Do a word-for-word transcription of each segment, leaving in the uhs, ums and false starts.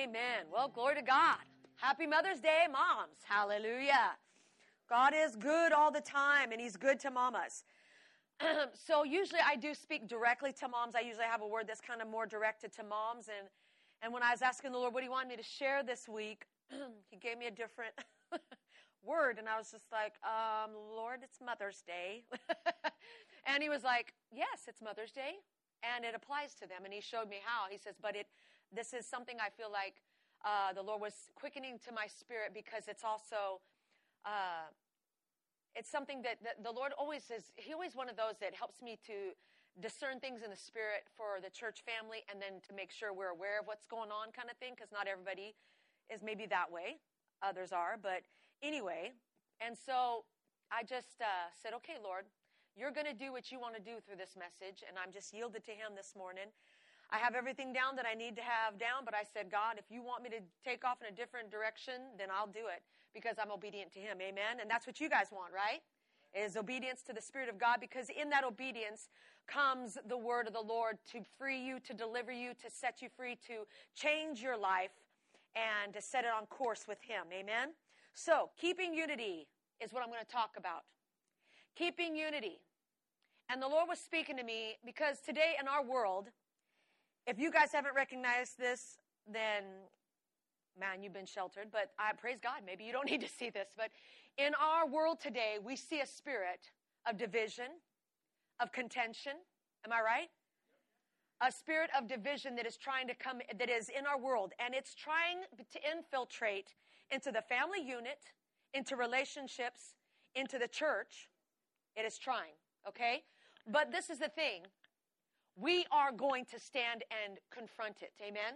Amen. Well, glory to God. Happy Mother's Day, moms. Hallelujah. God is good all the time, and he's good to mamas. So usually I do speak directly to moms. I usually have a word that's kind of more directed to moms. And, and when I was asking the Lord what he wanted me to share this week, he gave me a different word. And I was just like, um, Lord, it's Mother's Day. And he was like, yes, it's Mother's Day. And it applies to them. And he showed me how. He says, but it this is something I feel like uh, the Lord was quickening to my spirit, because it's also... Uh, It's something that, that the Lord always is, he always one of those that helps me to discern things in the spirit for the church family, and then to make sure we're aware of what's going on kind of thing, because not everybody is maybe that way. Others are, but anyway. And so I just uh, said, okay, Lord, you're going to do what you want to do through this message, and I'm just yielded to him this morning. I have everything down that I need to have down, but I said, God, if you want me to take off in a different direction, then I'll do it, because I'm obedient to him. Amen? And that's what you guys want, right? Is obedience to the Spirit of God, because in that obedience comes the word of the Lord to free you, to deliver you, to set you free, to change your life, and to set it on course with him. Amen? So, keeping unity is what I'm going to talk about. Keeping unity. And the Lord was speaking to me, because today in our world, if you guys haven't recognized this, then, man, you've been sheltered. But I praise God, maybe you don't need to see this. But in our world today, we see a spirit of division, of contention. Am I right? A spirit of division that is trying to come, that is in our world. And it's trying to infiltrate into the family unit, into relationships, into the church. It is trying, okay? But this is the thing. We are going to stand and confront it. Amen?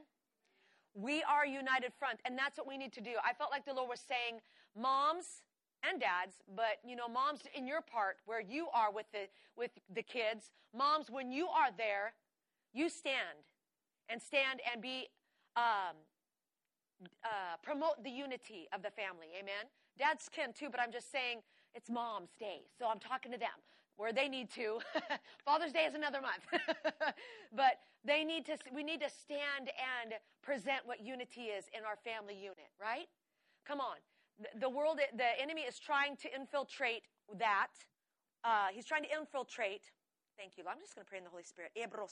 We are a united front, and that's what we need to do. I felt like the Lord was saying, moms and dads, but, you know, moms in your part where you are with the with the kids, moms, when you are there, you stand and stand and be, um, uh, promote the unity of the family. Amen? Dads can too, but I'm just saying it's Mom's Day, so I'm talking to them. Where they need to. Father's Day is another month. But they need to. We need to stand and present what unity is in our family unit, right? Come on. The, the world, the enemy is trying to infiltrate that. Uh, he's trying to infiltrate. Thank you, Lord. I'm just going to pray in the Holy Spirit.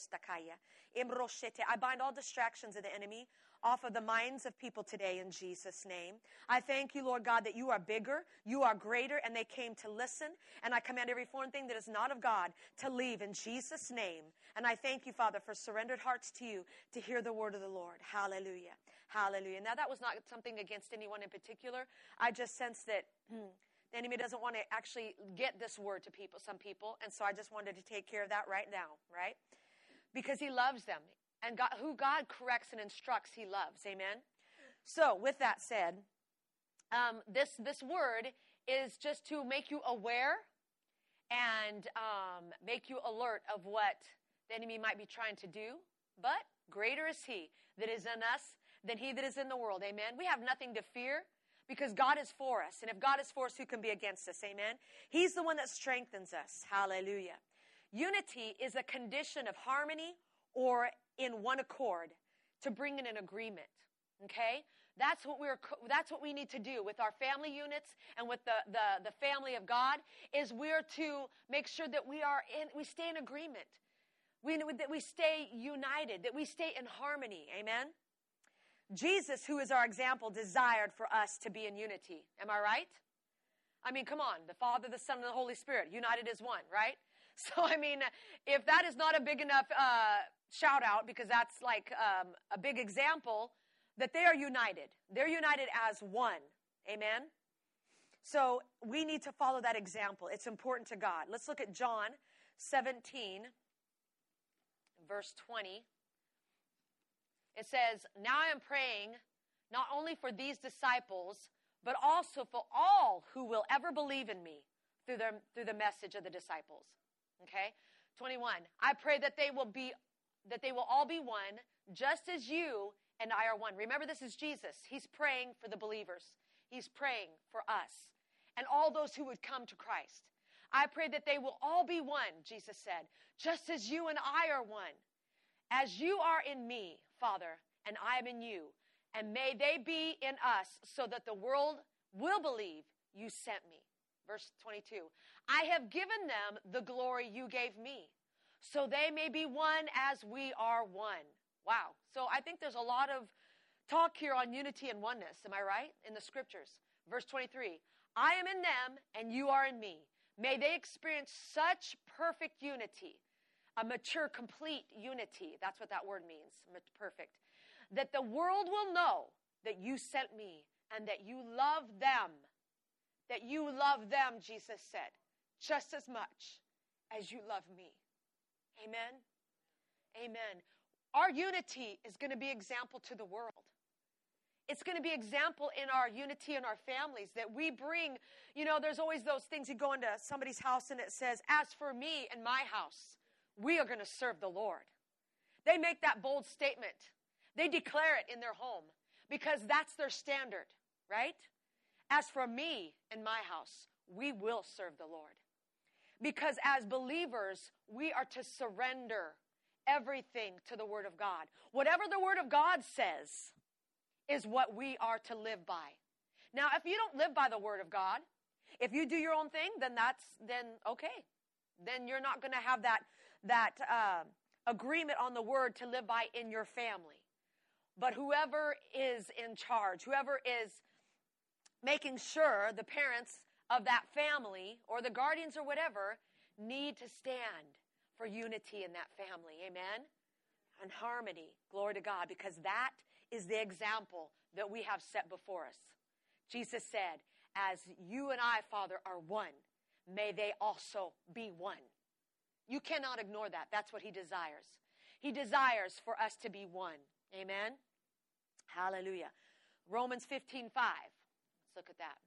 I bind all distractions of the enemy off of the minds of people today in Jesus' name. I thank you, Lord God, that you are bigger, you are greater, and they came to listen. And I command every foreign thing that is not of God to leave in Jesus' name. And I thank you, Father, for surrendered hearts to you to hear the word of the Lord. Hallelujah. Hallelujah. Now, that was not something against anyone in particular. I just sense that hmm, the enemy doesn't want to actually get this word to people, some people. And so I just wanted to take care of that right now, right? Because he loves them. And God, who God corrects and instructs, he loves. Amen? So, with that said, um, this, this word is just to make you aware and um, make you alert of what the enemy might be trying to do. But greater is he that is in us than he that is in the world. Amen? We have nothing to fear, because God is for us. And if God is for us, who can be against us? Amen? He's the one that strengthens us. Hallelujah. Unity is a condition of harmony or in one accord to bring in an agreement. Okay? That's what we're that's what we need to do with our family units and with the, the, the family of God, is we're to make sure that we are in we stay in agreement. We that we stay united, that we stay in harmony. Amen? Jesus, who is our example, desired for us to be in unity. Am I right? I mean, come on. The Father, the Son, and the Holy Spirit, united as one, right? So, I mean, if that is not a big enough uh, shout out, because that's like um, a big example, that they are united. They're united as one. Amen? So, we need to follow that example. It's important to God. Let's look at John seventeen, verse twenty. It says, now I am praying not only for these disciples, but also for all who will ever believe in me through the, through the message of the disciples. Okay? twenty-one. I pray that they will be, that they will all be one, just as you and I are one. Remember, this is Jesus. He's praying for the believers. He's praying for us and all those who would come to Christ. I pray that they will all be one, Jesus said, just as you and I are one. As you are in me, Father, and I am in you, and may they be in us, so that the world will believe you sent me. Verse twenty-two, I have given them the glory you gave me, so they may be one as we are one. Wow. So I think there's a lot of talk here on unity and oneness. Am I right? In the scriptures. Verse twenty-three, I am in them and you are in me. May they experience such perfect unity, a mature, complete unity. That's what that word means, perfect. That the world will know that you sent me and that you love them. That you love them, Jesus said, just as much as you love me. Amen? Amen. Our unity is going to be example to the world. It's going to be example in our unity in our families, that we bring, you know, there's always those things, you go into somebody's house and it says, as for me and my house, we are going to serve the Lord. They make that bold statement. They declare it in their home because that's their standard, right? As for me and my house, we will serve the Lord. Because as believers, we are to surrender everything to the Word of God. Whatever the Word of God says is what we are to live by. Now, if you don't live by the Word of God, if you do your own thing, then that's, then okay. Then you're not going to have that, that uh, agreement on the Word to live by in your family. But whoever is in charge, whoever is making sure the parents of that family or the guardians or whatever need to stand for unity in that family. Amen? And harmony. Glory to God. Because that is the example that we have set before us. Jesus said, as you and I, Father, are one, may they also be one. You cannot ignore that. That's what he desires. He desires for us to be one. Amen? Hallelujah. Romans fifteen five. Let's look at that.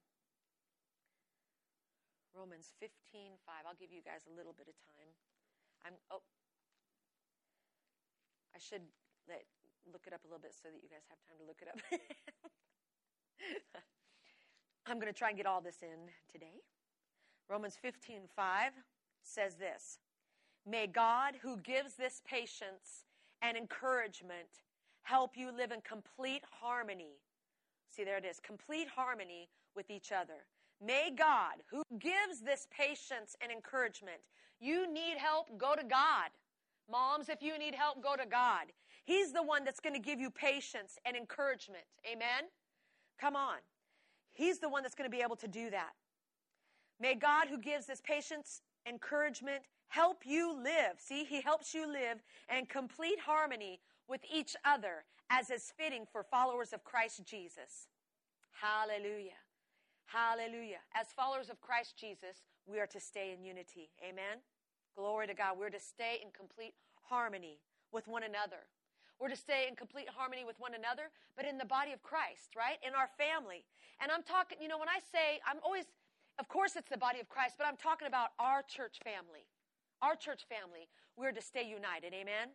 Romans fifteen five. I'll give you guys a little bit of time. I'm oh I should let look it up a little bit so that you guys have time to look it up. I'm going to try and get all this in today. Romans fifteen five says this. May God, who gives this patience and encouragement, help you live in complete harmony. See, there it is. Complete harmony with each other. May God, who gives this patience and encouragement, you need help, go to God. Moms, if you need help, go to God. He's the one that's going to give you patience and encouragement. Amen? Come on. He's the one that's going to be able to do that. May God, who gives this patience, encouragement, help you live. See, he helps you live in complete harmony with each other as is fitting for followers of Christ Jesus. Hallelujah. Hallelujah. As followers of Christ Jesus, we are to stay in unity. Amen? Glory to God. We're to stay in complete harmony with one another. We're to stay in complete harmony with one another, but in the body of Christ, right? In our family. And I'm talking, you know, when I say, I'm always, of course it's the body of Christ, but I'm talking about our church family. Our church family. We're to stay united. Amen?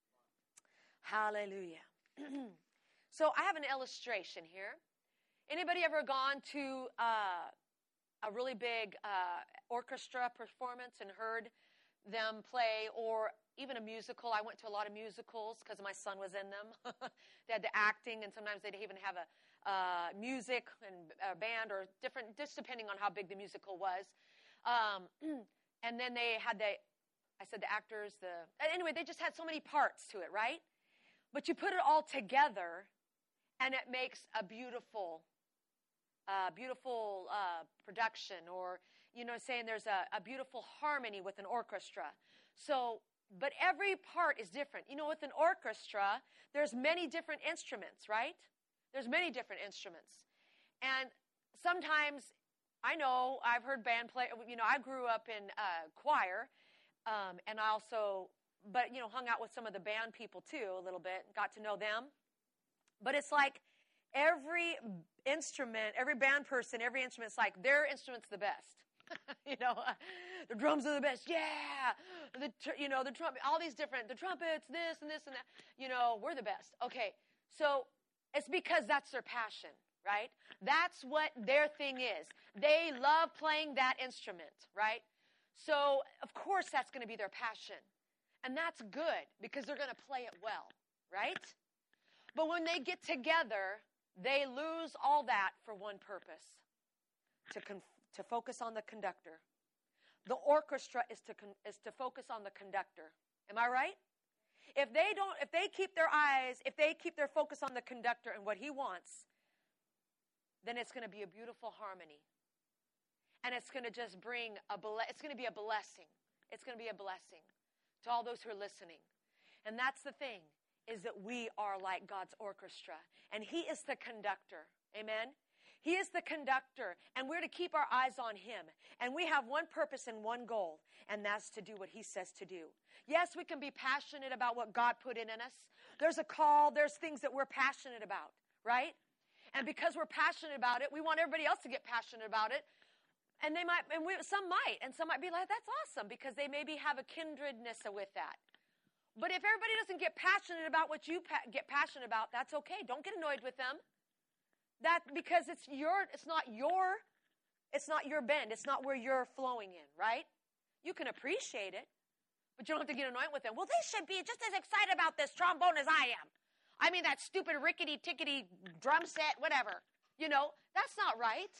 Hallelujah. So I have an illustration here. Anybody ever gone to uh, a really big uh, orchestra performance and heard them play, or even a musical? I went to a lot of musicals because my son was in them. They had the acting, and sometimes they'd even have a uh, music and a band, or different, just depending on how big the musical was. Um, and then they had the, I said the actors, the anyway, they just had so many parts to it, right? But you put it all together, and it makes a beautiful, uh, beautiful uh, production, or, you know, saying there's a, a beautiful harmony with an orchestra. So, but every part is different. You know, with an orchestra, there's many different instruments, right? There's many different instruments. And sometimes, I know, I've heard band play, you know, I grew up in uh, choir, um, and I also... but, you know, hung out with some of the band people, too, a little bit, got to know them. But it's like every instrument, every band person, every instrument's like their instrument's the best. You know, uh, the drums are the best. Yeah. The, you know, the trumpet, all these different, the trumpets, this and this and that. You know, we're the best. Okay. So it's because that's their passion, right? That's what their thing is. They love playing that instrument, right? So, of course, that's going to be their passion. And that's good because they're going to play it well, right? But when they get together They lose all that for one purpose, to con- to focus on the conductor. The orchestra is to con- is to focus on the conductor. Am I right? If they don't, if they keep their eyes, if they keep their focus on the conductor and what he wants, then it's going to be a beautiful harmony. And it's going to just bring a, ble- it's going to be a blessing. It's going to be a blessing to all those who are listening. And that's the thing, is that we are like God's orchestra. And he is the conductor. Amen? He is the conductor, and we're to keep our eyes on him. And we have one purpose and one goal, and that's to do what he says to do. Yes, we can be passionate about what God put in us. There's a call. There's things that we're passionate about, right? And because we're passionate about it, we want everybody else to get passionate about it. And they might, and we, some might, and some might be like, that's awesome, because they maybe have a kindredness with that. But if everybody doesn't get passionate about what you pa- get passionate about, that's okay. Don't get annoyed with them. That because it's your, it's not your, it's not your bend. It's not where you're flowing in, right? You can appreciate it, but you don't have to get annoyed with them. Well, they should be just as excited about this trombone as I am. I mean, that stupid rickety-tickety drum set, whatever. You know, that's not right.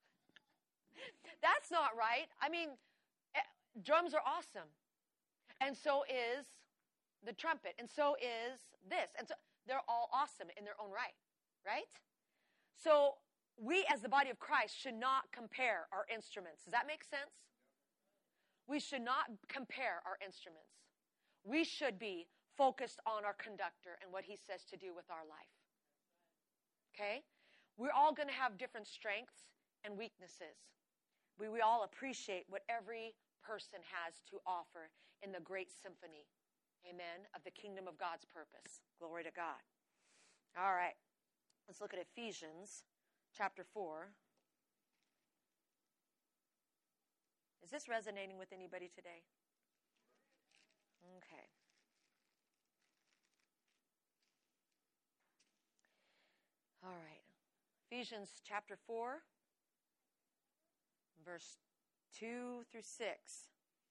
That's not right. I mean, eh, drums are awesome. And so is the trumpet. And so is this. And so they're all awesome in their own right, right? So we as the body of Christ should not compare our instruments. Does that make sense? We should not compare our instruments. We should be focused on our conductor and what he says to do with our life. Okay? We're all going to have different strengths and weaknesses. We, we all appreciate what every person has to offer in the great symphony, amen, of the kingdom of God's purpose. Glory to God. All right. Let's look at Ephesians chapter four. Is this resonating with anybody today? Okay. All right. Ephesians chapter four, verse two through six.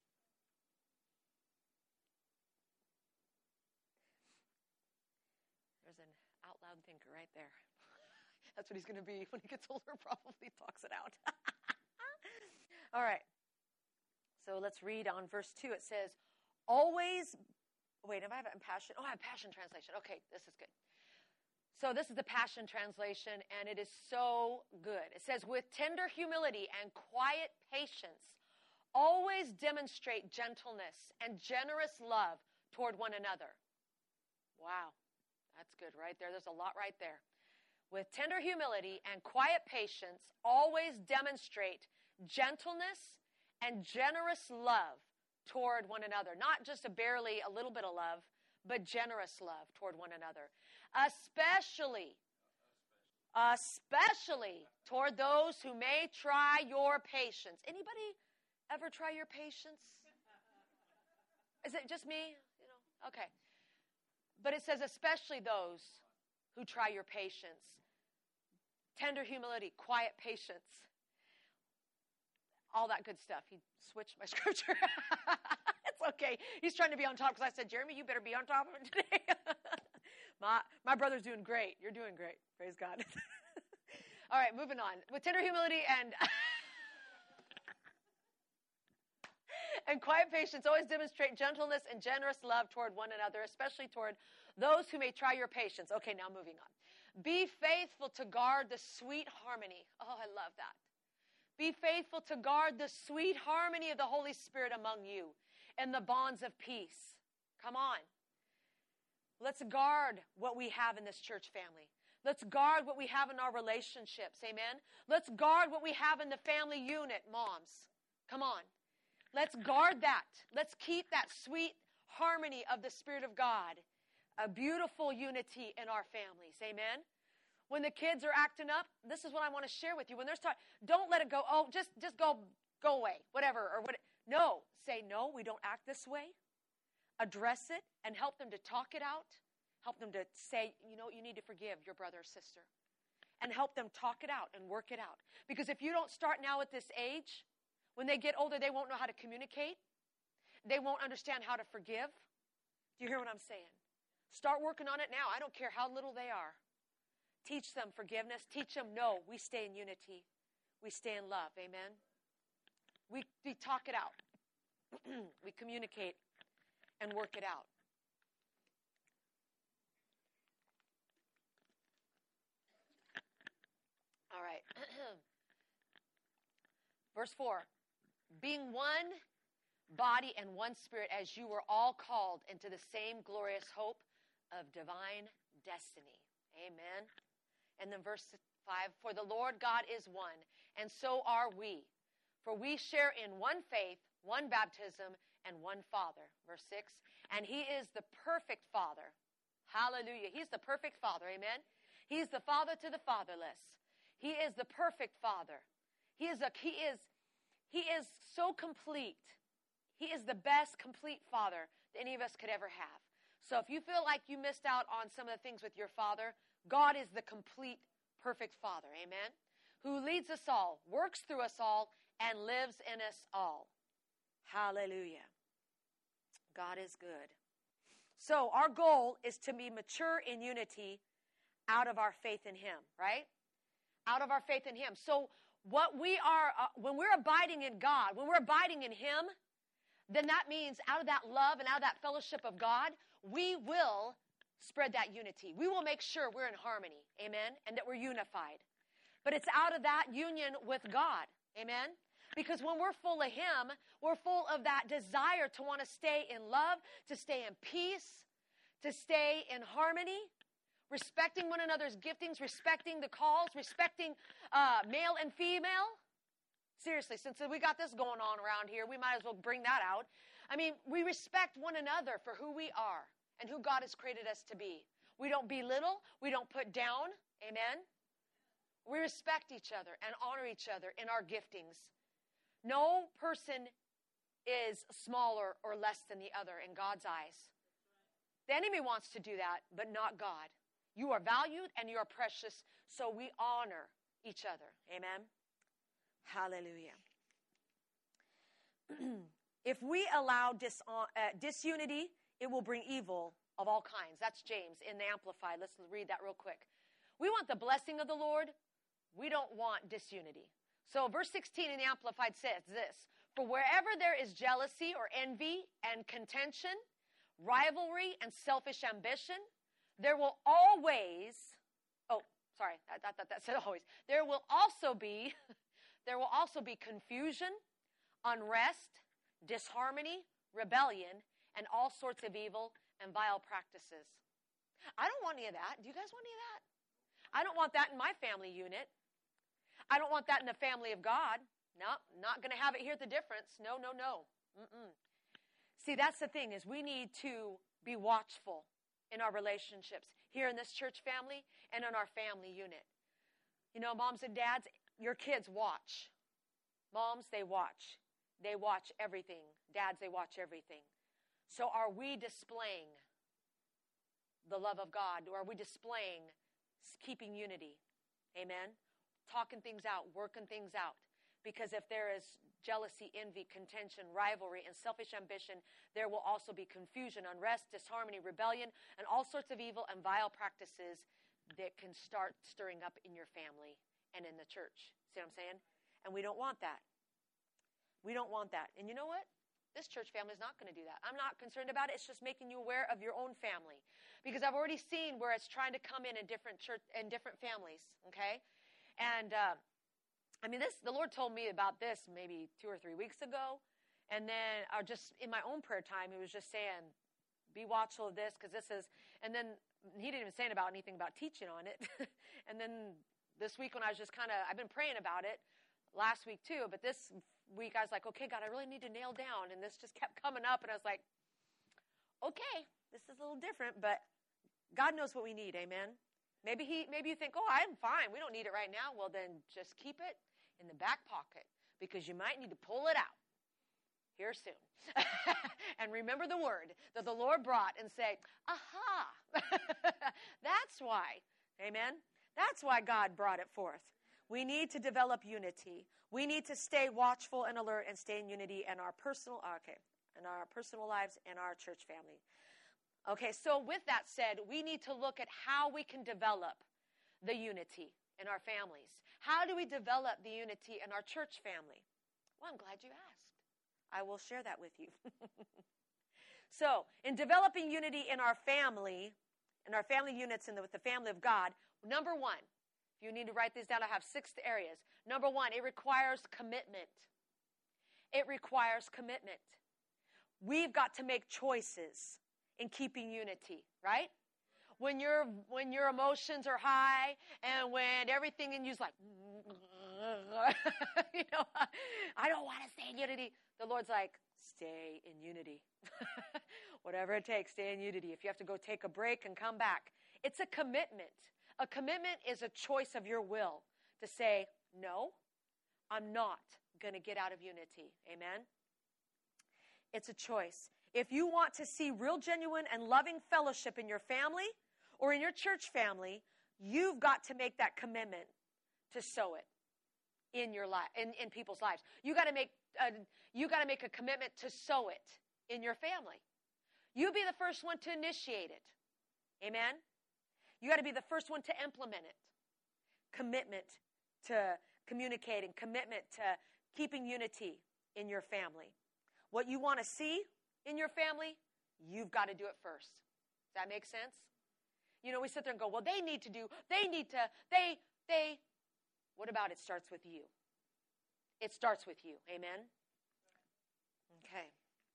There's an out loud thinker right there. That's what he's going to be when he gets older, probably talks it out. All right. So let's read on verse two. It says, always, wait, if I have it in Passion? Oh, I have Passion Translation. Okay, this is good. So this is the Passion Translation, and it is so good. It says, with tender humility and quiet patience, always demonstrate gentleness and generous love toward one another. Wow, that's good right there. There's a lot right there. With tender humility and quiet patience, always demonstrate gentleness and generous love toward one another. Not just a barely a little bit of love, but generous love toward one another. Especially, especially toward those who may try your patience. Anybody ever try your patience? Is it just me? You know, okay. But it says especially those who try your patience. Tender humility, quiet patience. All that good stuff. He switched my scripture. It's okay. He's trying to be on top because I said, Jeremy, you better be on top of it today. my, my brother's doing great. You're doing great. Praise God. All right, moving on. With tender humility and and quiet patience, always demonstrate gentleness and generous love toward one another, especially toward those who may try your patience. Okay, now moving on. Be faithful to guard the sweet harmony. Oh, I love that. Be faithful to guard the sweet harmony of the Holy Spirit among you and the bonds of peace. Come on. Let's guard what we have in this church family. Let's guard what we have in our relationships. Amen. Let's guard what we have in the family unit, moms. Come on. Let's guard that. Let's keep that sweet harmony of the Spirit of God. A beautiful unity in our families. Amen. When the kids are acting up, this is what I want to share with you. When they're start, don't let it go. Oh, just just go go away, whatever or what. No, say no. We don't act this way. Address it and help them to talk it out. Help them to say, you know, you need to forgive your brother or sister, and help them talk it out and work it out. Because if you don't start now at this age, when they get older, they won't know how to communicate. They won't understand how to forgive. Do you hear what I'm saying? Start working on it now. I don't care how little they are. Teach them forgiveness. Teach them, no, we stay in unity. We stay in love. Amen? We, we talk it out. We communicate and work it out. All right. Verse four. Being one body and one spirit, as you were all called into the same glorious hope of divine destiny. Amen. And then verse five. For the Lord God is one, and so are we. For we share in one faith, one baptism, and one Father. Verse six. And he is the perfect Father. Hallelujah. He's the perfect Father. Amen. He's the Father to the fatherless. He is the perfect Father. He is a, he is, he is so complete. He is the best complete Father that any of us could ever have. So if you feel like you missed out on some of the things with your Father, God is the complete, perfect Father. Amen. Who leads us all, works through us all, and lives in us all. Hallelujah. God is good. So our goal is to be mature in unity out of our faith in Him, right? Out of our faith in Him. So what we are, uh, when we're abiding in God, when we're abiding in Him, then that means out of that love and out of that fellowship of God, we will spread that unity. We will make sure we're in harmony, amen, and that we're unified. But it's out of that union with God, amen? Because when we're full of Him, we're full of that desire to want to stay in love, to stay in peace, to stay in harmony, respecting one another's giftings, respecting the calls, respecting uh, male and female. Seriously, since we got this going on around here, we might as well bring that out. I mean, we respect one another for who we are and who God has created us to be. We don't belittle. We don't put down. Amen? We respect each other and honor each other in our giftings. No person is smaller or less than the other in God's eyes. The enemy wants to do that, but not God. You are valued and you are precious, so we honor each other. Amen? Hallelujah. If we allow dis- uh, disunity, it will bring evil of all kinds. That's James in the Amplified. Let's read that real quick. We want the blessing of the Lord. We don't want disunity. So verse sixteen in the Amplified says this: For wherever there is jealousy or envy and contention, rivalry and selfish ambition, there will always, oh, sorry, that, that, that said always. There will also be, there will also be confusion, unrest, disharmony, rebellion, and all sorts of evil and vile practices. I don't want any of that. Do you guys want any of that? I don't want that in my family unit. I don't want that in the family of God. No, not going to have it here at the difference. No, no, no. Mm-mm. See, that's the thing, is we need to be watchful in our relationships here in this church family and in our family unit. You know, moms and dads, your kids watch. Moms, they watch. They watch everything. Dads, they watch everything. So are we displaying the love of God? Or are we displaying keeping unity? Amen? Talking things out, working things out. Because if there is jealousy, envy, contention, rivalry, and selfish ambition, there will also be confusion, unrest, disharmony, rebellion, and all sorts of evil and vile practices that can start stirring up in your family and in the church. See what I'm saying? And we don't want that. We don't want that. And you know what? This church family is not going to do that. I'm not concerned about it. It's just making you aware of your own family. Because I've already seen where it's trying to come in in different church in different families, okay? And uh I mean, this, the Lord told me about this maybe two or three weeks ago. And then or just in my own prayer time, He was just saying, be watchful of this, because this is, and then He didn't even say about anything about teaching on it. And then this week when I was just kind of, I've been praying about it last week too, but this week I was like, okay, God, I really need to nail down. And this just kept coming up, and I was like, okay, this is a little different, but God knows what we need, amen? Maybe he, maybe you think, oh, I'm fine. We don't need it right now. Well, then just keep it in the back pocket, because you might need to pull it out here soon. And remember the word that the Lord brought and say, aha, that's why. Amen? That's why God brought it forth. We need to develop unity. We need to stay watchful and alert and stay in unity in our personal, okay, in our personal lives and our church family. Okay, so with that said, we need to look at how we can develop the unity in our families? How do we develop the unity in our church family? Well, I'm glad you asked. I will share that with you. So, in developing unity in our family, in our family units and with the family of God, number one, if you need to write these down, I have six areas. Number one, it requires commitment. It requires commitment. We've got to make choices in keeping unity, right? When your when your emotions are high and when everything in you's like, you know, I don't want to stay in unity. The Lord's like, stay in unity. Whatever it takes, stay in unity. If you have to go take a break and come back. It's a commitment. A commitment is a choice of your will to say, no, I'm not going to get out of unity. Amen? It's a choice. If you want to see real, genuine, and loving fellowship in your family or in your church family, you've got to make that commitment to sow it in your life, in, in people's lives. You got to make a, you got to make a commitment to sow it in your family. You be the first one to initiate it. Amen? You got to be the first one to implement it. Commitment to communicating, commitment to keeping unity in your family. What you want to see in your family, you've got to do it first. Does that make sense? You know, we sit there and go, well, they need to do, they need to, they, they. What about it starts with you? It starts with you. Amen? Okay.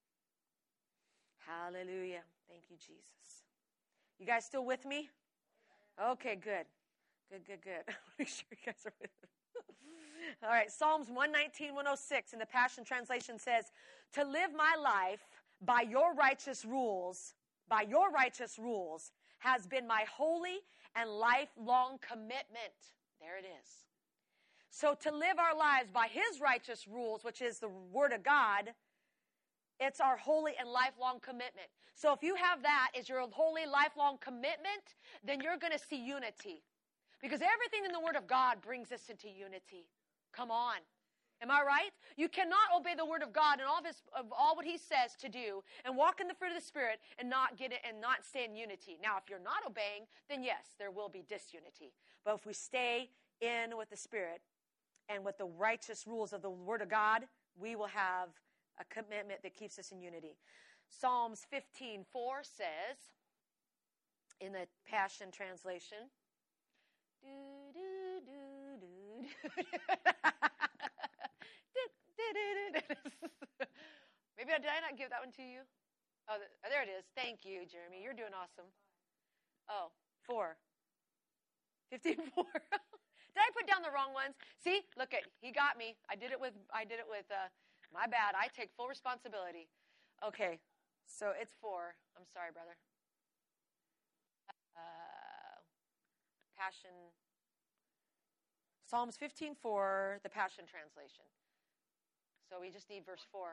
Hallelujah. Thank you, Jesus. You guys still with me? Okay, good. Good, good, good. Make sure you guys are with me. All right, Psalms one nineteen, one oh six in the Passion Translation says, to live my life by your righteous rules, by your righteous rules, has been my holy and lifelong commitment. There it is. So to live our lives by his righteous rules, which is the Word of God, it's our holy and lifelong commitment. So if you have that as your holy, lifelong commitment, then you're going to see unity. Because everything in the Word of God brings us into unity. Come on. Am I right? You cannot obey the Word of God and all of, his, of all what he says to do and walk in the fruit of the Spirit and not get it and not stay in unity. Now, if you're not obeying, then yes, there will be disunity. But if we stay in with the Spirit and with the righteous rules of the Word of God, we will have a commitment that keeps us in unity. Psalms fifteen four says, in the Passion Translation, do, do, do, do, maybe did I not give that one to you? Oh, there it is. Thank you, Jeremy. You're doing awesome. Oh, four. fifteen four. Did I put down the wrong ones? See, look at, he got me. I did it with, I did it with, uh, my bad. I take full responsibility. Okay, so it's four. I'm sorry, brother. Uh, Passion, Psalms fifteen four, the Passion Translation. So we just need verse four.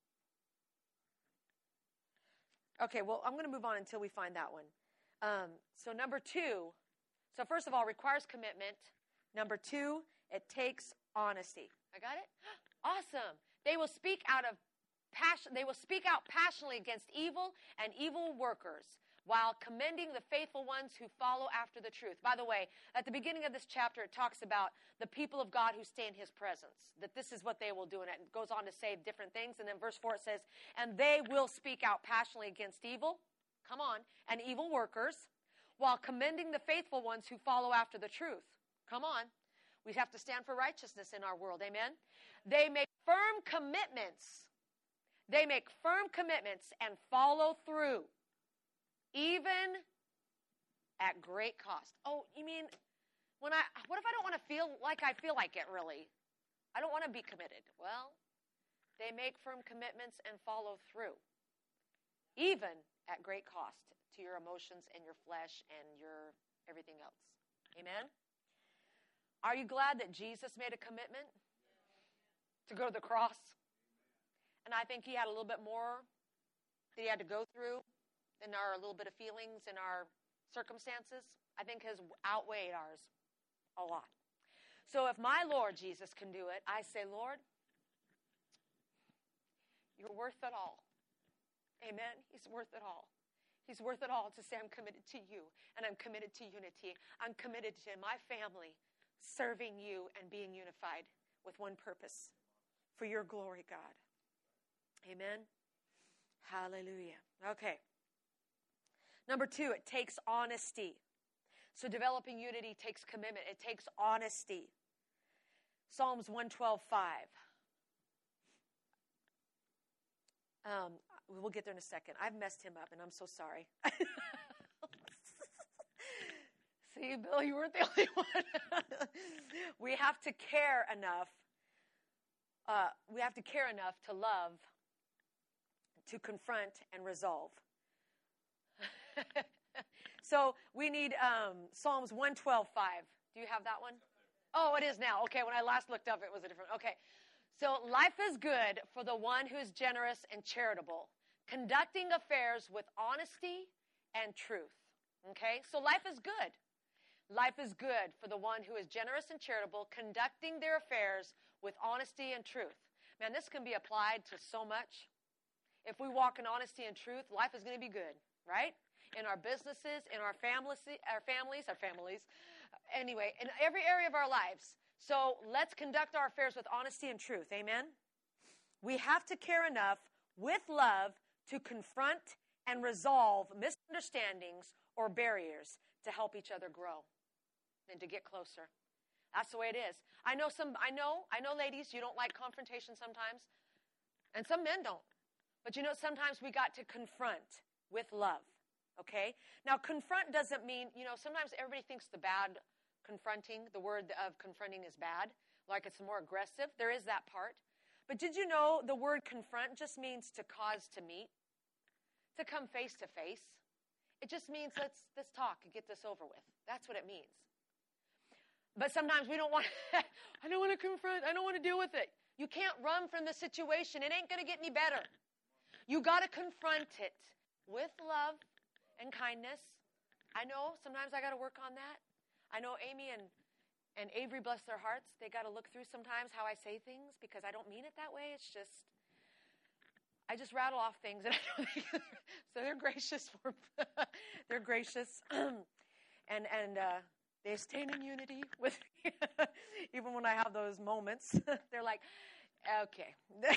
Okay, well, I'm going to move on until we find that one. Um, so number two, so first of all, requires commitment. Number two, it takes honesty. I got it? Awesome. They will speak out of passion. They will speak out passionately against evil and evil workers while commending the faithful ones who follow after the truth. By the way, at the beginning of this chapter, it talks about the people of God who stay in his presence, that this is what they will do. And it goes on to say different things. And then verse four, it says, and they will speak out passionately against evil, come on, and evil workers while commending the faithful ones who follow after the truth. Come on. We have to stand for righteousness in our world. Amen? They make firm commitments. They make firm commitments and follow through, even at great cost. Oh, you mean, when I? What if I don't want to feel like I feel like it, really? I don't want to be committed. Well, they make firm commitments and follow through, even at great cost to your emotions and your flesh and your everything else. Amen? Are you glad that Jesus made a commitment to go to the cross? And I think he had a little bit more that he had to go through than our little bit of feelings and our circumstances. I think his outweighed ours a lot. So if my Lord Jesus can do it, I say, Lord, you're worth it all. Amen? He's worth it all. He's worth it all to say, I'm committed to you, and I'm committed to unity. I'm committed to my family, serving you and being unified with one purpose, for your glory, God. Amen? Hallelujah. Okay. Number two, it takes honesty. So developing unity takes commitment. It takes honesty. Psalms one twelve, five. Um, we'll get there in a second. I've messed him up, and I'm so sorry. See, Bill, you weren't the only one. We have to care enough. Uh, we have to care enough to love, to confront, and resolve. So we need um, Psalms one twelve, five. Do you have that one? Oh, it is now. Okay, when I last looked up, it was a different. Okay. So life is good for the one who is generous and charitable, conducting affairs with honesty and truth. Okay? So life is good. Life is good for the one who is generous and charitable, conducting their affairs with honesty and truth. Man, this can be applied to so much. If we walk in honesty and truth, life is going to be good, right? In our businesses, in our families, our families, our families. Anyway, in every area of our lives. So let's conduct our affairs with honesty and truth. Amen? We have to care enough with love to confront and resolve misunderstandings or barriers to help each other grow and to get closer. That's the way it is. I know some, I know, I know ladies, you don't like confrontation sometimes. And some men don't. But you know, sometimes we got to confront with love. Okay? Now, confront doesn't mean, you know, sometimes everybody thinks the bad confronting, the word of confronting is bad, like it's more aggressive. There is that part. But did you know the word confront just means to cause to meet, to come face to face? It just means let's let's talk and get this over with. That's what it means. But sometimes we don't want to, I don't want to confront, I don't want to deal with it. You can't run from the situation. It ain't going to get any better. You got to confront it with love and kindness. I know sometimes I got to work on that. I know Amy and, and Avery, bless their hearts, they got to look through sometimes how I say things because I don't mean it that way. It's just, I just rattle off things. And I don't think, so they're gracious. For, they're gracious. and and uh, they stay in unity with me. Even when I have those moments, they're like, okay.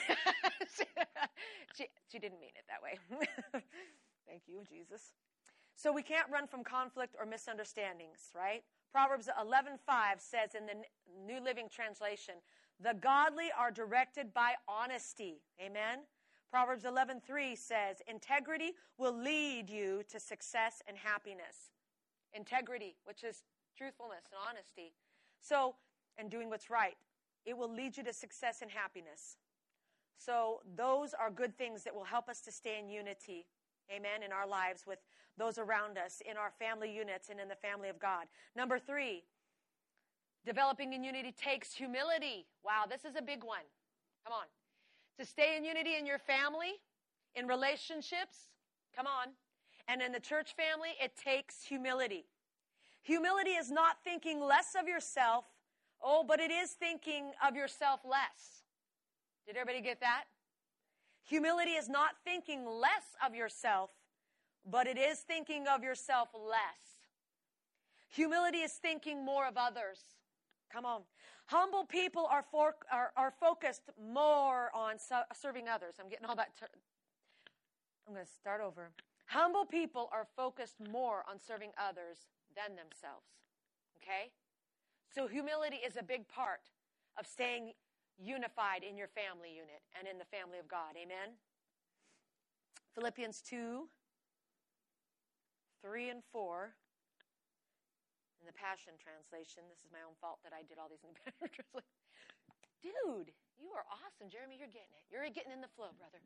she, she didn't mean it that way. Thank you, Jesus. So we can't run from conflict or misunderstandings, right? Proverbs eleven five says in the New Living Translation, the godly are directed by honesty. Amen? Proverbs eleven three says, integrity will lead you to success and happiness. Integrity, which is truthfulness and honesty. So, and doing what's right. It will lead you to success and happiness. So those are good things that will help us to stay in unity. Amen, in our lives with those around us, in our family units, and in the family of God. Number three, developing in unity takes humility. Wow, this is a big one. Come on. To stay in unity in your family, in relationships, come on, and in the church family, it takes humility. Humility is not thinking less of yourself, oh, but it is thinking of yourself less. Did everybody get that? Humility is not thinking less of yourself, but it is thinking of yourself less. Humility is thinking more of others. Come on. Humble people are for, are, are focused more on su- serving others. I'm getting all that. Ter- I'm going to start over. Humble people are focused more on serving others than themselves. Okay? So humility is a big part of staying unified in your family unit and in the family of God. Amen? Philippians two, three and four. In the Passion Translation. This is my own fault that I did all these in the Passion Translation. Dude, you are awesome. Jeremy, you're getting it. You're getting in the flow, brother.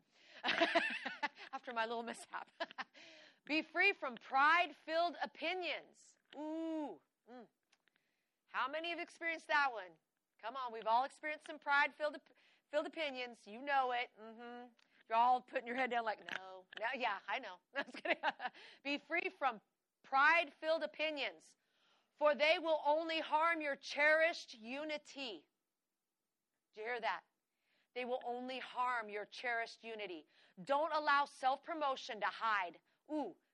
After my little mishap. Be free from pride-filled opinions. Ooh. Mm. How many have experienced that one? Come on, we've all experienced some pride-filled filled opinions. You know it. Mm-hmm. You're all putting your head down like, no. no yeah, I know. Be free from pride-filled opinions, for they will only harm your cherished unity. Did you hear that? They will only harm your cherished unity. Don't allow self-promotion to hide. Ooh,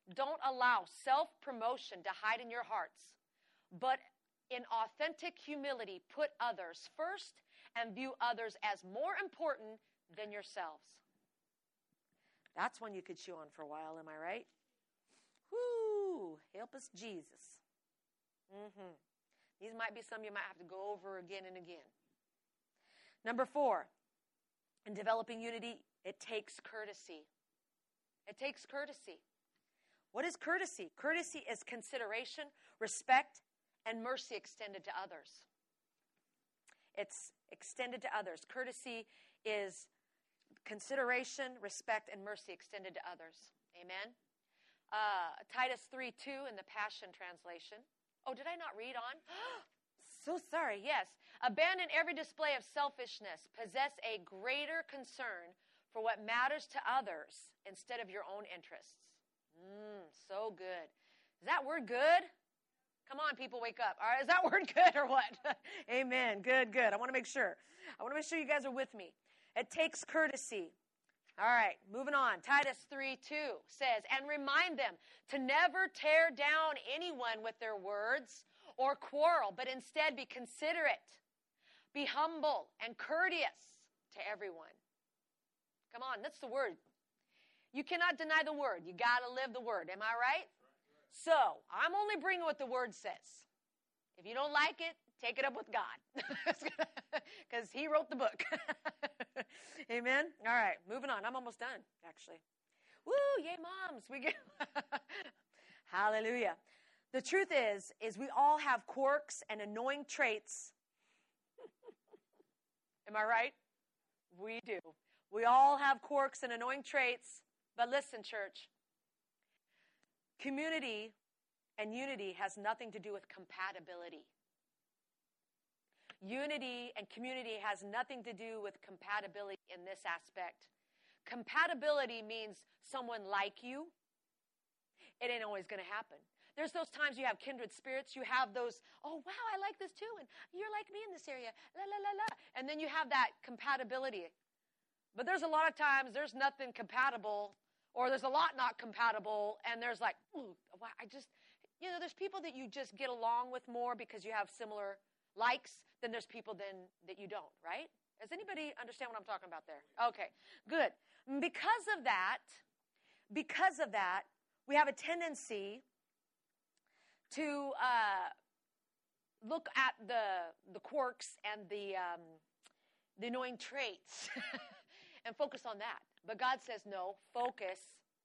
Don't allow self-promotion to hide in your hearts, but in authentic humility, put others first and view others as more important than yourselves. That's one you could chew on for a while, am I right? Whoo, help us, Jesus. Mm-hmm. These might be some you might have to go over again and again. Number four, in developing unity, it takes courtesy. It takes courtesy. What is courtesy? Courtesy is consideration, respect, and mercy extended to others. It's extended to others. Courtesy is consideration, respect, and mercy extended to others. Amen? Uh, Titus three two in the Passion Translation. Oh, did I not read on? So sorry, yes. Abandon every display of selfishness. Possess a greater concern for what matters to others instead of your own interests. Mmm, so good. Is that word good? Come on, people, wake up. All right, is that word good or what? Amen. Good, good. I want to make sure. I want to make sure you guys are with me. It takes courtesy. All right, moving on. Titus three two says, and remind them to never tear down anyone with their words or quarrel, but instead be considerate, be humble, and courteous to everyone. Come on, that's the word. You cannot deny the word. You got to live the word. Am I right? So, I'm only bringing what the word says. If you don't like it, take it up with God. Because he wrote the book. Amen? All right, moving on. I'm almost done, actually. Woo, yay, moms. We get Hallelujah. The truth is, is we all have quirks and annoying traits. Am I right? We do. We all have quirks and annoying traits. But listen, church. Community and unity has nothing to do with compatibility. Unity and community has nothing to do with compatibility in this aspect. Compatibility means someone like you. It ain't always going to happen. There's those times you have kindred spirits. You have those, oh, wow, I like this too. And you're like me in this area. La, la, la, la. And then you have that compatibility. But there's a lot of times there's nothing compatible, or there's a lot not compatible. And there's like, ooh, I just, you know, there's people that you just get along with more because you have similar likes than there's people then that you don't, right? Does anybody understand what I'm talking about there? Okay, good. Because of that, because of that, we have a tendency to uh, look at the the quirks and the um, the annoying traits and focus on that. But God says, no, focus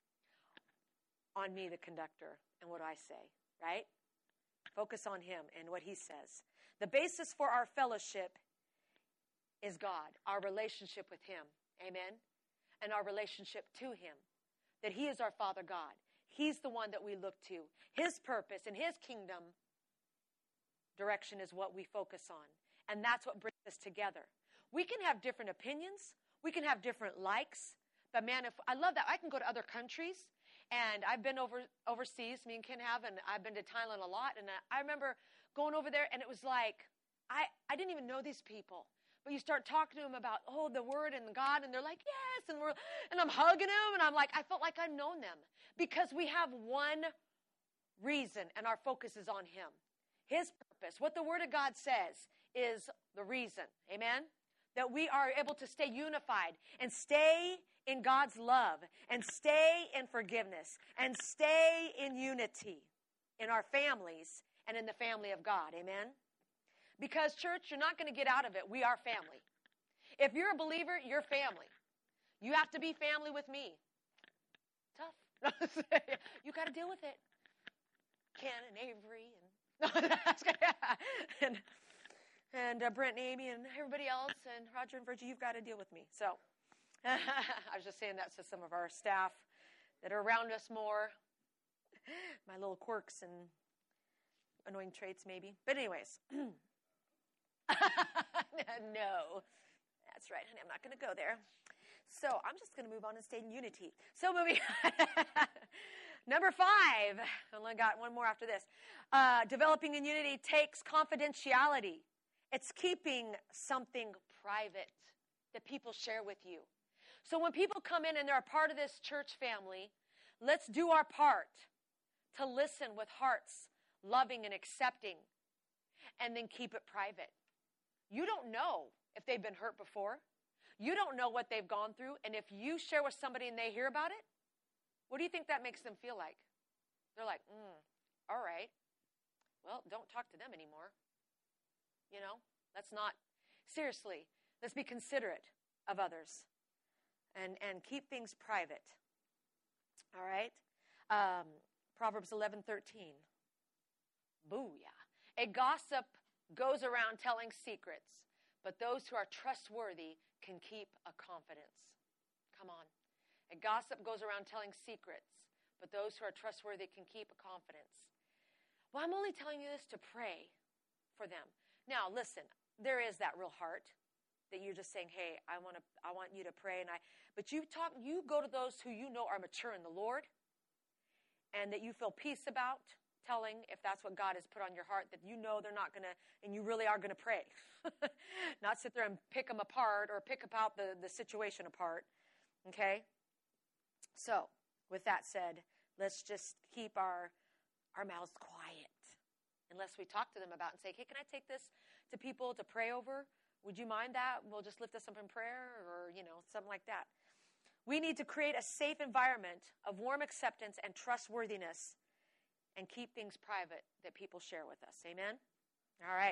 on me, the conductor, and what I say, right? Focus on him and what he says. The basis for our fellowship is God, our relationship with him, amen, and our relationship to him, that he is our Father God. He's the one that we look to. His purpose and his kingdom direction is what we focus on, and that's what brings us together. We can have different opinions. We can have different likes, but man, if I love that. I can go to other countries, and I've been over overseas, me and Ken have, and I've been to Thailand a lot, and I remember going over there, and it was like, I, I didn't even know these people. But you start talking to them about, oh, the word and God, and they're like, yes, and we're, and I'm hugging them, and I'm like, I felt like I've known them. Because we have one reason, and our focus is on him. His purpose, what the word of God says, is the reason, amen? That we are able to stay unified and stay in God's love and stay in forgiveness and stay in unity in our families and in the family of God, amen? Because, church, you're not going to get out of it. We are family. If you're a believer, you're family. You have to be family with me. Tough. You got to deal with it. Ken and Avery and and, and uh, Brent and Amy and everybody else and Roger and Virgie, you've got to deal with me. So I was just saying that to some of our staff that are around us more. My little quirks and annoying traits maybe. But anyways. No, that's right, honey. I'm not going to go there. So I'm just going to move on and stay in unity. So moving on. Number five. I only got one more after this. Uh, developing in unity takes confidentiality. It's keeping something private that people share with you. So when people come in and they're a part of this church family, Let's do our part to listen with hearts loving and accepting, and then keep it private. You don't know if they've been hurt before. You don't know what they've gone through. And if you share with somebody and they hear about it, what do you think that makes them feel like? They're like, mm, all right. Well, don't talk to them anymore. You know, let's not, seriously, let's be considerate of others and, and keep things private. All right? Um, Proverbs eleven thirteen. Booyah. A gossip goes around telling secrets, but those who are trustworthy can keep a confidence. Come on. A gossip goes around telling secrets, but those who are trustworthy can keep a confidence. Well, I'm only telling you this to pray for them. Now, listen, there is that real heart that you're just saying, hey, I want to, I want you to pray. And I, but you talk, you go to those who you know are mature in the Lord and that you feel peace about telling, if that's what God has put on your heart, that you know they're not going to, and you really are going to pray. Not sit there and pick them apart or pick about the, the situation apart. Okay? So, with that said, let's just keep our, our mouths quiet. Unless we talk to them about and say, hey, can I take this to people to pray over? Would you mind that? We'll just lift us up in prayer or, you know, something like that. We need to create a safe environment of warm acceptance and trustworthiness and keep things private that people share with us. Amen? All right.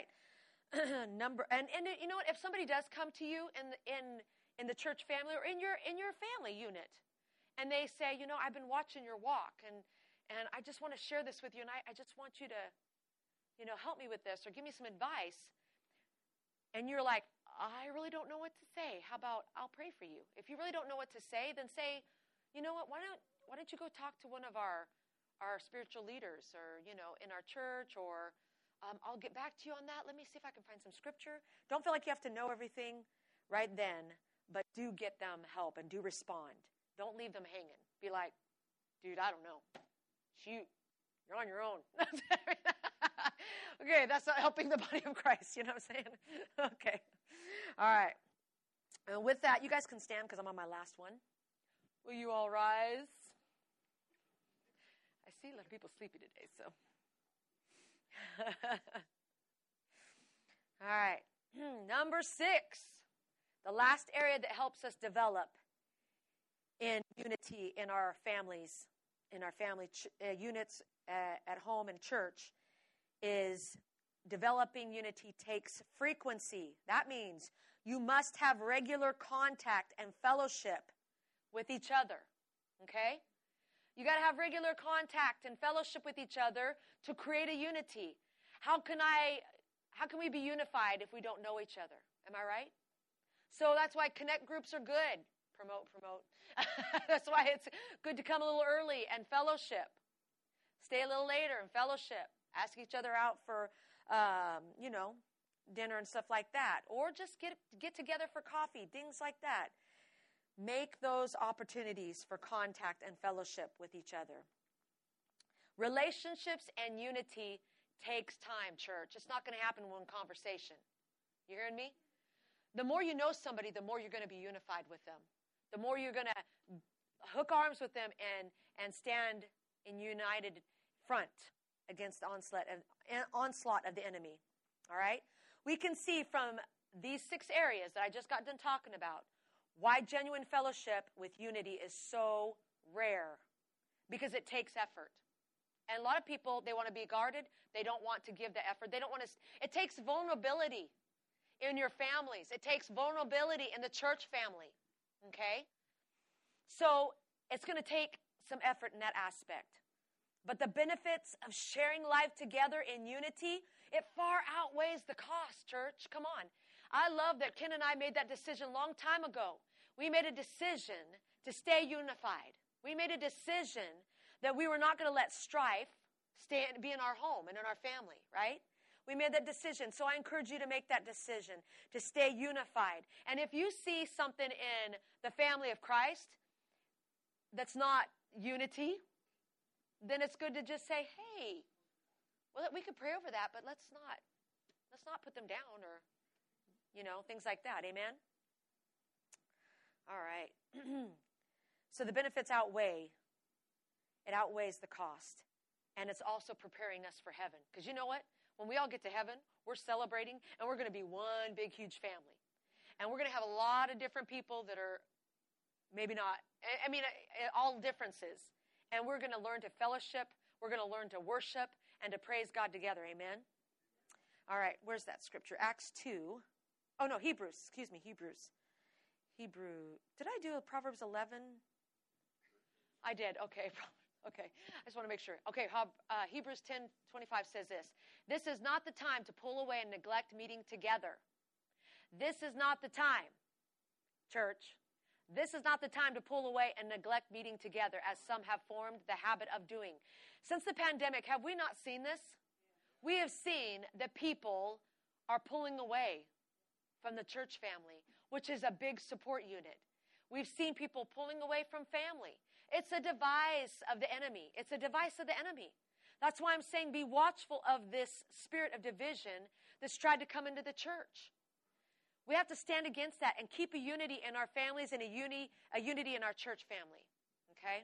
Number and, and you know what? If somebody does come to you in the, in in the church family or in your in your family unit, and they say, you know, I've been watching your walk, and and I just want to share this with you, and I, I just want you to, you know, help me with this or give me some advice. And you're like, I really don't know what to say. How about I'll pray for you? If you really don't know what to say, then say, you know what? Why don't why don't you go talk to one of our our spiritual leaders, or you know, in our church, or um, I'll get back to you on that. Let me see if I can find some scripture. Don't feel like you have to know everything right then, but do get them help and do respond. Don't leave them hanging. Be like, dude, I don't know. Shoot, you're on your own. Okay, that's not helping the body of Christ. You know what I'm saying? Okay. All right. And with that, you guys can stand because I'm on my last one. Will you all rise? I see a lot of people sleepy today, so. All right. Number six, the last area that helps us develop in unity in our families, in our family ch- uh, units uh, at home and church, is developing unity takes frequency. That means you must have regular contact and fellowship with each other, okay? You got to have regular contact and fellowship with each other to create a unity. How can I, how can we be unified if we don't know each other? Am I right? So that's why connect groups are good. Promote, promote. That's why it's good to come a little early and fellowship. Stay a little later and fellowship. Ask each other out for, um, you know, dinner and stuff like that. Or just get get together for coffee, things like that. Make those opportunities for contact and fellowship with each other. Relationships and unity takes time, church. It's not going to happen in one conversation. You hearing me? The more you know somebody, the more you're going to be unified with them. The more you're going to hook arms with them and, and stand in united front against the onslaught of, onslaught of the enemy. All right? We can see from these six areas that I just got done talking about why genuine fellowship with unity is so rare, because it takes effort. And a lot of people, they want to be guarded. They don't want to give the effort. They don't want to. It takes vulnerability in your families. It takes vulnerability in the church family. Okay? So it's going to take some effort in that aspect. But the benefits of sharing life together in unity, it far outweighs the cost, church. Come on. I love that Ken and I made that decision a long time ago. We made a decision to stay unified. We made a decision that we were not going to let strife stay be in our home and in our family, right? We made that decision. So I encourage you to make that decision to stay unified. And if you see something in the family of Christ that's not unity, then it's good to just say, hey, well, we could pray over that, but let's not, let's not put them down or, you know, things like that. Amen? All right. So the benefits outweigh it outweighs the cost. And it's also preparing us for heaven. Because you know what? When we all get to heaven, we're celebrating, and we're going to be one big, huge family. And we're going to have a lot of different people that are maybe not, I mean, all differences. And we're going to learn to fellowship. We're going to learn to worship and to praise God together. Amen? All right, where's that scripture? Acts two. Oh, no, Hebrews. Excuse me, Hebrews. Hebrew. Did I do a Proverbs eleven? I did. Okay. Okay. I just want to make sure. Okay. Uh, Hebrews ten twenty-five says this. This is not the time to pull away and neglect meeting together. This is not the time, church. This is not the time to pull away and neglect meeting together, as some have formed the habit of doing. Since the pandemic, have we not seen this? We have seen that people are pulling away from the church family, which is a big support unit. We've seen people pulling away from family. It's a device of the enemy. It's a device of the enemy. That's why I'm saying be watchful of this spirit of division that's tried to come into the church. We have to stand against that and keep a unity in our families and a, uni, a unity in our church family. Okay?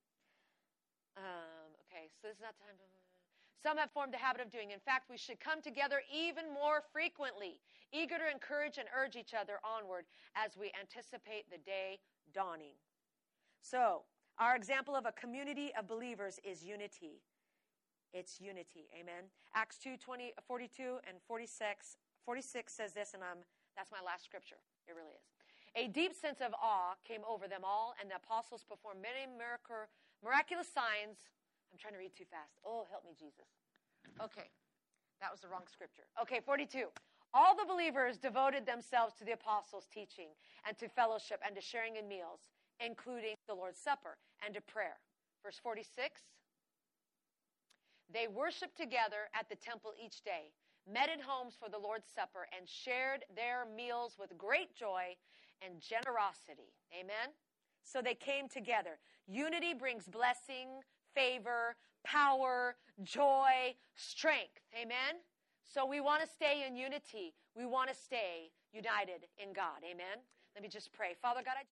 Um, okay, so this is not time to... Some have formed the habit of doing. In fact, we should come together even more frequently, eager to encourage and urge each other onward as we anticipate the day dawning. So, our example of a community of believers is unity. It's unity. Amen. Acts two, twenty, forty-two and forty-six. forty-six says this, and I'm, that's my last scripture. It really is. A deep sense of awe came over them all, and the apostles performed many miracle, miraculous signs. I'm trying to read too fast. Oh, help me, Jesus. Okay, that was the wrong scripture. Okay, forty-two. All the believers devoted themselves to the apostles' teaching and to fellowship and to sharing in meals, including the Lord's Supper and to prayer. Verse forty-six. They worshiped together at the temple each day, met in homes for the Lord's Supper, and shared their meals with great joy and generosity. Amen? So they came together. Unity brings blessing, favor, power, joy, strength. Amen? So we want to stay in unity. We want to stay united in God. Amen? Let me just pray. Father God, I